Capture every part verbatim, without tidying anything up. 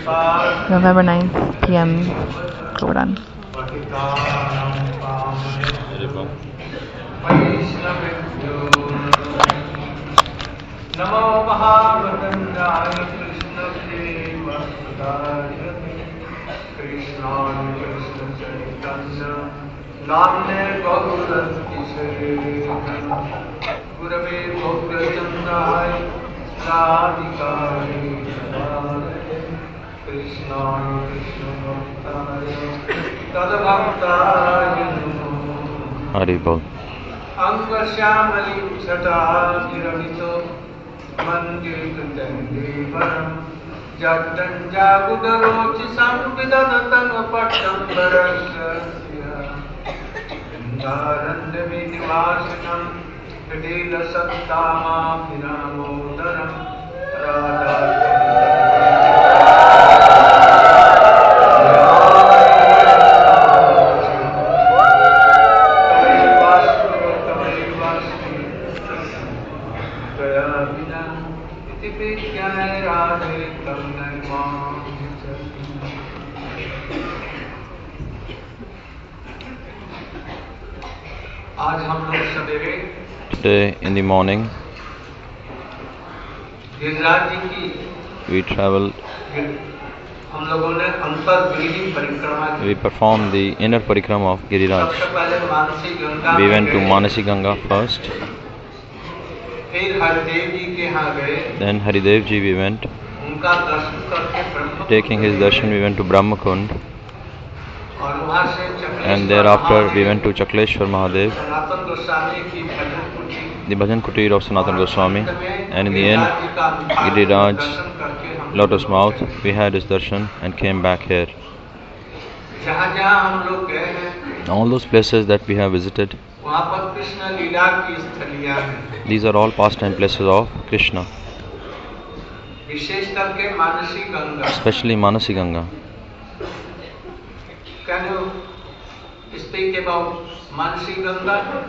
November ninth, P M, Govardhan. Namo Mahavadandaya Krishna Devasudaya Krishna Krishna Chaitanya Namne Gaurati Gurave Gaurachandaya Radhikari Krishna Krishna Bhaktaya Tadabhaktaya Haribol. Anga Shyamali Chata Viramito Mandir Kundandevaram Jatan Jagudarochi Samvidanatang Patam Barasya Ndarandami Nivasanam Kadila Sattama Viramodaram Radha Today in the morning we traveled, we performed the inner parikrama of Giriraj. We went to Manasi Ganga first, then Haridev ji we went. Taking his darshan we went to Brahma Kund, and thereafter we went to Chakleshwar Mahadev, the Bhajan Kutir of Sanatan Goswami, and in the end Giriraj, Lotus Mouth, we had his darshan and came back here. All those places that we have visited, these are all pastime places of Krishna, especially Manasi Ganga. Can you speak about Manasi Ganga?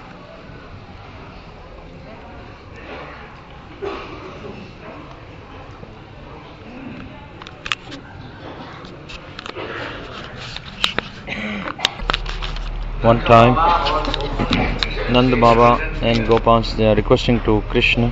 One time, Nanda Baba and Gopals, they are requesting to Krishna,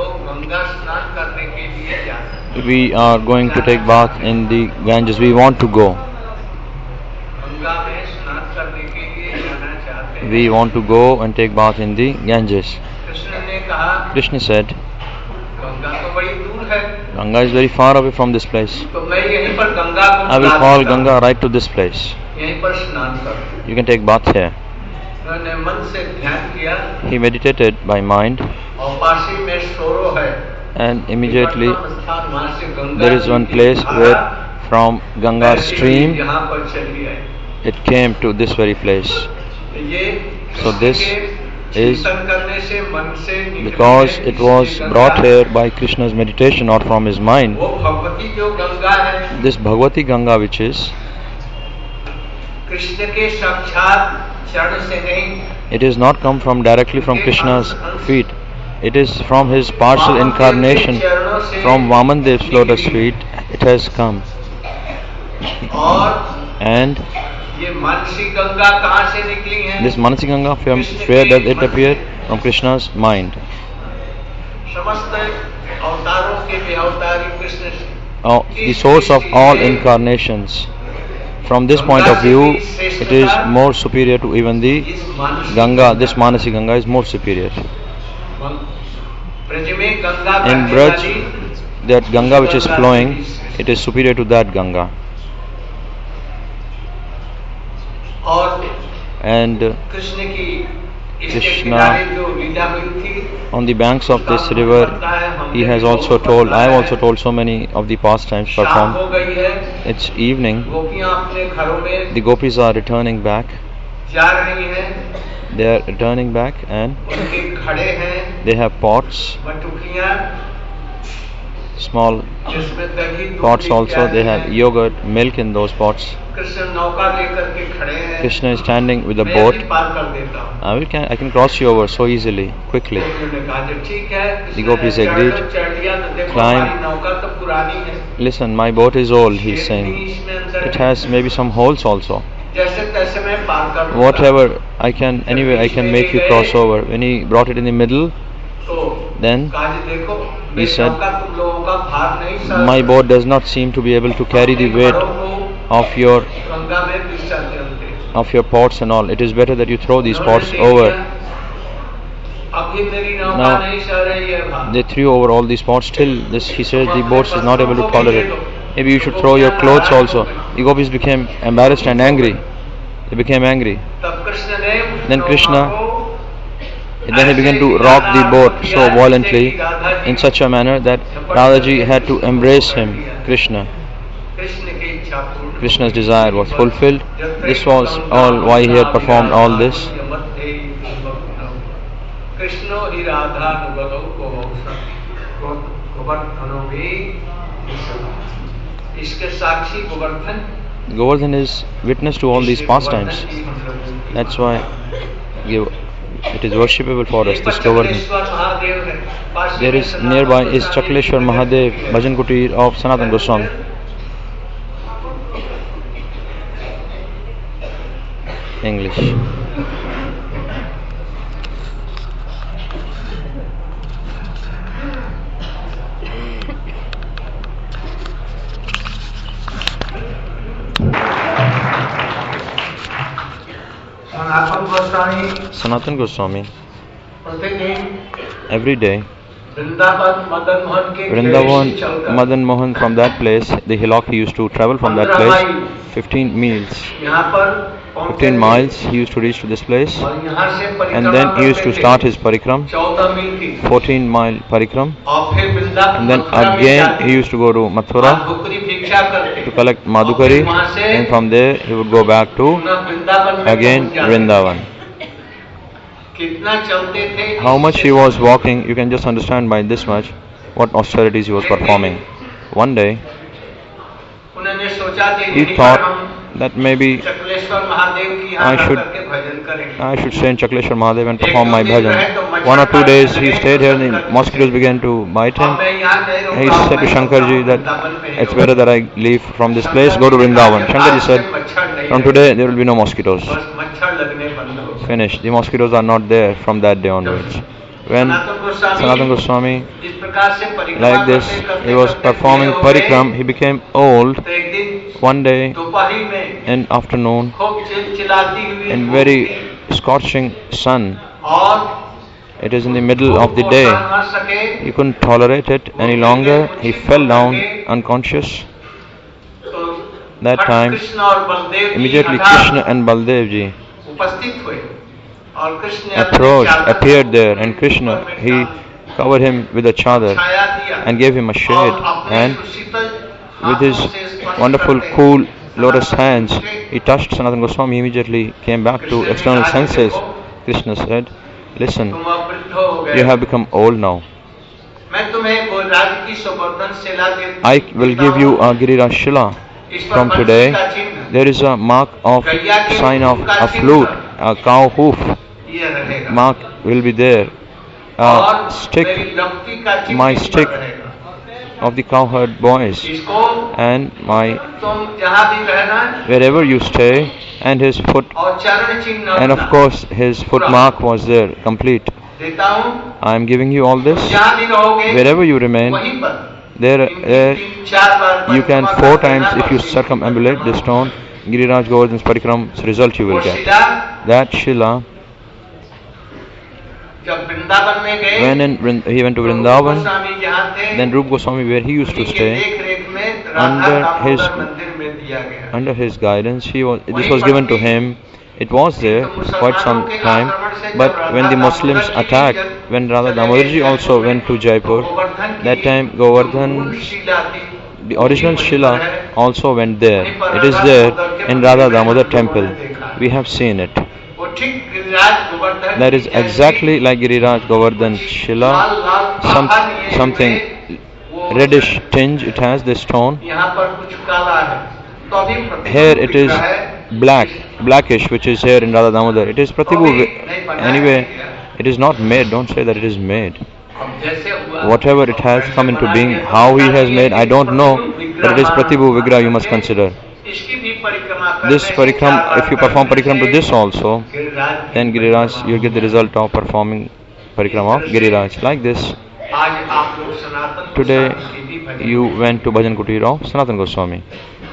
we are going to take bath in the Ganges, we want to go. We want to go and take bath in the Ganges. Krishna said, Ganga is very far away from this place. I will call Ganga right to this place. You can take bath here. He meditated by mind, and immediately there is one place where from Ganga stream it came to this very place. So this is because it was brought here by Krishna's meditation or from his mind. This Bhagavati Ganga, which is, it is not come from directly from Krishna's feet. It is from his partial incarnation from Vaman Dev's lotus feet. It has come. And this Manasi Ganga, from where does it appear? From Krishna's mind. Oh, the source of all incarnations. From this point of view, it is more superior to even the Ganga. This Manasi Ganga is more superior. In Braj, that Ganga which is flowing, it is superior to that Ganga. And uh, Krishna, on the banks of this river, he has also told, I have also told so many of the pastimes performed. It's evening, the gopis are returning back. They are returning back and they have pots. small जिसमें दही दूध pots also, they इत्यादि have हैं। yogurt, milk in those pots. Krishna नौका लेकर के खड़े हैं। Krishna is standing with a मैं boat. भी पार कर देता हूँ। I, will can, I can cross you over so easily, quickly. उन्होंने कहा जो ठीक है। The gopis कृष्ण ने agreed. चढ़- चढ़ लिया तो देखो Climb. हमारी नौका तो पुरानी है। Listen, my boat is old, he's saying. इसमें अंदर It है। has maybe some holes also. जैसे तैसे मैं पार कर दूंगा। Whatever, I can, anyway, I can make you cross over. When he brought it in the middle, तो then कहा जी देखो he मेरी said, नौका तुम लोगों का भार नहीं सह my boat does not seem to be able to carry the weight of your Ganga में विसर्जन दे। of your pots and all. It is better that you throw these pots over. अभी मेरी नौका Now, नहीं सह रही है भार। they threw over all these pots. Still, this he says the boat is not able to tolerate. Maybe you should throw your clothes also. The gopis became embarrassed and angry. They became angry. तब कृष्ण ने उस Then नौका Krishna, को then he began to rock the boat so violently in such a manner that Radhaji had to embrace him, Krishna. Krishna की इच्छा पूर्ण Krishna's desire was fulfilled. This was all why he had performed all this. कृष्णो ही राधा नुगतो को गोवर्धनो भी इसके साक्षी Govardhan Govardhan is witness to all these pastimes. That's why it is worshipable for us, this Govardhan. There is nearby is Chakleshwar Mahadev, Bhajan Kutir of Sanatana Goswami. English. Sanatan Goswami Sanatana Goswami, प्रतिदिन every day, Vrindavan Madan Mohan के Vrindavan, गृह से चलकर Madan Mohan, from that place, the hillock he used to travel from that place, fifteen miles. यहाँ पर पहुंचे fifteen थे। miles he used to reach to this place, और यहाँ से and परिक्रमा then he used to करते start थे। his parikram, चौदह मील की fourteen mile parikram, और फिर वृंदावन and then मथुरा में again जाते he used to go to Mathura भुखरी भिक्षा करते to collect और Madhukari, फिर वहाँ से and from there he would go back to पुनः वृंदावन में again पहुंच जाते। Vrindavan. कितना चलते थे How much he was walking, you can just understand by this much what austerities he was performing. One day उन्होंने सोचा कि he यहीं पर thought हम that maybe चक्लेश्वर महादेव की यहाँ I रह should- करके भजन करेंगे। I should stay in Chakleshwar Mahadev and perform my bhajan. One or two days he stayed here and the mosquitoes began to bite him. अब मैं यहाँ नहीं He रहूँगा, said to मैं Shankarji that वृंदावन में ही it's रहूँगा। better that I leave from this place, go to Vrindavan. Shankarji said, from today there will be no mosquitoes. बस मच्छर लगने बंद हो गए। Finished. The mosquitoes are not there from that day onwards. When Sanatan Goswami Sanatana Goswami, इस प्रकार से परिक्रमा like this, करते- करते- he was करते performing बूढ़े हो गए। parikram, he became old. तो एक दिन One day दोपहरी में in afternoon, खूब चिलचिलाती हुई in धूप very थी scorching sun, और it is in the middle of the धूप को day, सहन न सके he couldn't tolerate it any longer. He fell down unconscious. तो That फट time, कृष्ण और बलदेव जी Immediately हठात Krishna and Baldev ji उपस्थित हुए और कृष्ण ने अपनी approached, चादर appeared there, and ऊपर Krishna, में he डाल covered him with a chadar छाया दिया and gave him a और shade, अपने and सुशीतल with his हाथों से स्पर्श wonderful करते cool lotus सनातन hands, पूछे, he touched Sanatana Goswami. He immediately came back to external senses. Krishna said, listen, तुम अब वृद्ध हो गए you have become old now. मैं तुम्हें गोराज की सुवर्धन शिला दे- I will give you a Giriraj Shila. इस पर From बंसी today, का चिन्ह there is a mark of sign of a flute, a cow hoof ये रहेगा mark will be there. और A stick मेरी लपटी का चिन्ह my इस पर stick रहेगा। of the cowherd boys, इसको and my तुम जहाँ भी रहना wherever you stay, and his foot, और चरण चिन्ह and of अपना course his foot mark was there, complete. देता हूँ I am giving you all this. जहाँ भी रहोगे Wherever you remain, वहीं पर there, तीन- there तीन- चार बार you can परिक्रमा four करके times, ना if you बस circumambulate this stone, Giriraj Govardhan's parikram's result you वो will get. Shila That Shila, जब वृंदावन में गए when in, Vrind- he went to तो Vrindavan, गोस्वामी जहाँ थे then Rup Goswami, where he used to उन्हीं के stay, देख-रेख में राधा under दामोदर his- मंदिर में दिया गया। under his guidance, he was, this was given to him. It was there for quite some time, but when the Muslims attacked, when Radha Damodarji also went to Jaipur, that time Govardhan, the original Shila, also went there. It is there in Radha Damodar temple. We have seen it. वो ठीक Giriraj Govardhan That is की जैसी exactly like Giriraj Govardhan Shila, लाल लाल some, आभा लिए something हुए वो reddish tinge it has, this stone. यहाँ पर कुछ काला है, तो अभी प्रतिबिंब Here it is दिख रहा है। black, blackish, which is here in Radha Damodar. It is Pratibhu. Anyway, it is not made. Don't say that it is made. अब जैसे हुआ, Whatever it has come into being, how he has made, I don't know, but it is Pratibhu Vigraha you must consider. इसकी भी परिक्रमा करने This से parikram, चार if you bar perform करने parikram to से this also, Giriraj then Giriraj, you get the result of performing parikram of Giriraj. Like this, आज आप लोग सनातन today गोस्वामी की भी भजन you went to Bhajan Kutir of Sanatan Goswami.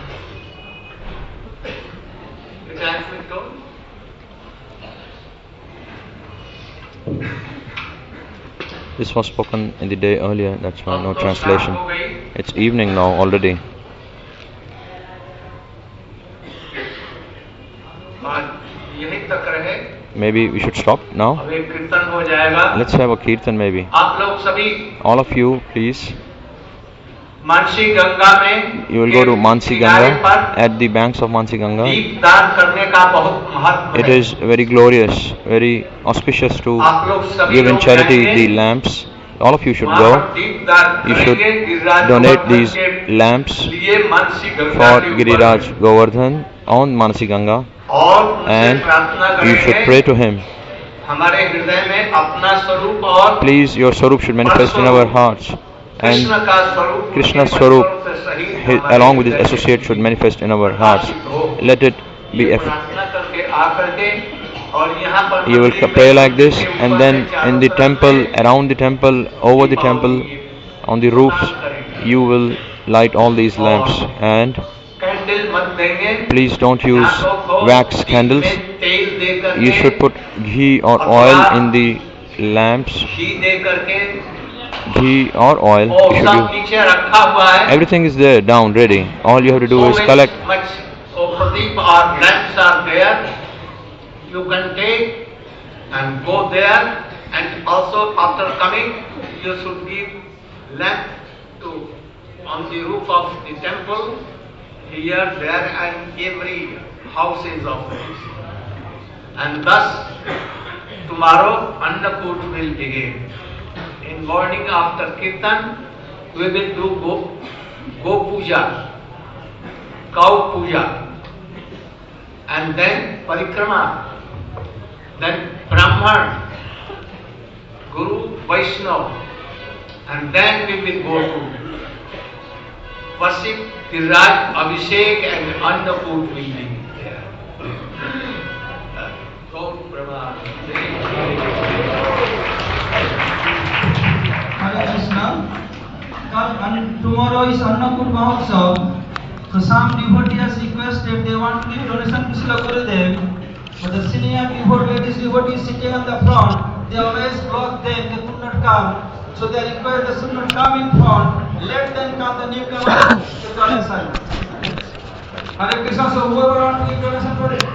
This was spoken in the day earlier, that's why no translation. It's evening now already. यहीं तक रहे, Maybe we should stop now. अब एक कीर्तन हो जाएगा। Let's have a kirtan maybe. आप लोग सभी All of you, please. Mansi Ganga में You will go to Mansi किनारे Ganga, पर at the banks of Mansi Ganga. दीप दान करने का बहुत महत्व It है। is very glorious, very auspicious to आप लोग सभी give in लोग charity जाएंगे, the lamps. All of you should वहाँ go. पर दीप दान You should करेंगे, गिरिराज donate गोवर्धन these के lamps लिए मानसी गंगा for के ऊपर। Giriraj Govardhan on Manasi Ganga, और उनसे and प्रार्थना you should करेंगे, pray to him. हमारे हृदय में अपना स्वरूप और Please, your Swarup should manifest in our hearts, and Krishna का स्वरूप Krishna's उनके Swarup, स्वरूप से सहित his, हमारे along with his हृदय में associates, should manifest in our hearts. Let it be ये a प्रार्थना करके आकर के और यहाँ पर You will मंदिर में pray like this, के and ऊपर then से चारों in the तरफ temple, से around the temple, over the temple, on the roofs, you will light all these lamps. And candle मत देंगे, please don't use हाथों को wax candles. इसमें तेल दे करके, You should put ghee or oil in the lamps. घी दे करके, Ghee or oil. और You should सब use. नीचे रखा हुआ है। Everything is there, down, ready. All you have to do So is many collect. much so pradeep or lamps are there. You can take and go there, and also after coming, you should give lamp to on the roof of the temple, here, there, and every houses of this. And thus, tomorrow Annakut will begin. In morning after Kirtan, we will do Go, go Puja, Cow Puja, and then Parikrama, then Brahman, Guru, Vaishnava, and then we will go to worship Giriraj, Abhishek, and Annakut will be there. So, Brahma. Hare Krishna. Come, and tomorrow is Annakut Mahotsav. So some devotees requested they want to give donation to Srila Gurudev, but the senior devotees, devotees sitting on the front, they always block them, they could not come. So they request they should not come in front, let them come, the newcomers, to donation. Hare Krishna, so whoever wants to give donation for it.